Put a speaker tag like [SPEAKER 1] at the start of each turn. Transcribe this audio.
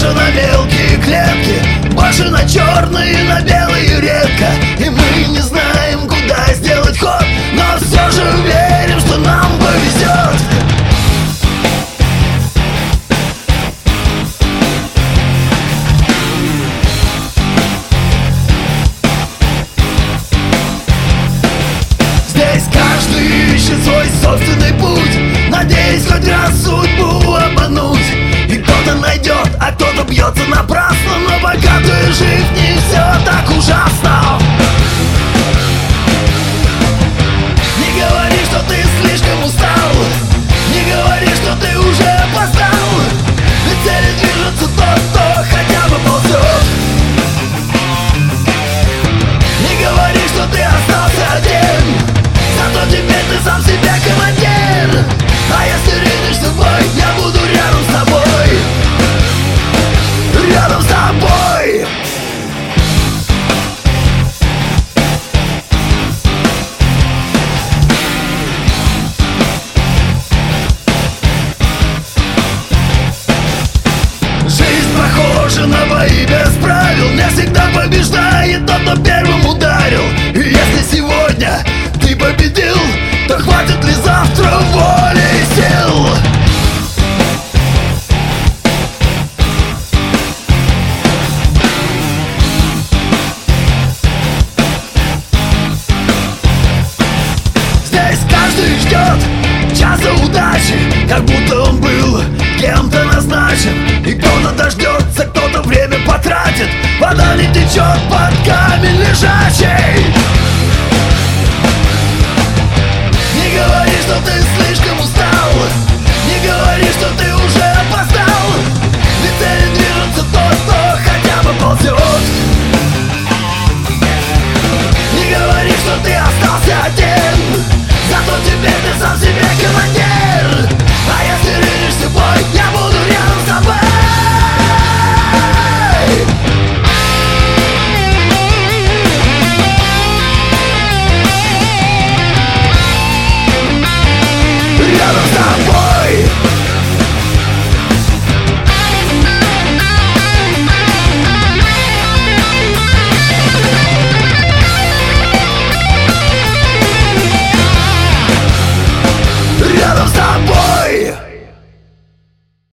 [SPEAKER 1] похожа на мелкие клетки, больше на черные, на белые редко. И мы не знаем, куда сделать ход, но все же верим, что нам повезет. Здесь каждый ищет свой собственный путь, надеясь хоть раз судьбу обмануть. И кто-то найдет, а кто-то бьется напрасно, но пока ты жив, не все так ужасно. Не говори, что ты слишком устал, не говори, что ты уже опоздал, ведь цели движется тот, кто хотя бы ползет. Не говори, что ты остался один, зато теперь ты сам себе командир. А если ринешься в бой, я буду рядом с тобой, рядом с тобой. Жизнь похожа на бои без правил, не всегда побеждает тот, кто первым ударил. И если сегодня ты победил, то хватит ли завтра воли и сил? Здесь каждый ждет часа удачи, как будто он был кем-то назначен. И кто-то дождется, кто-то время потратит, вода не течет под камень лежачий.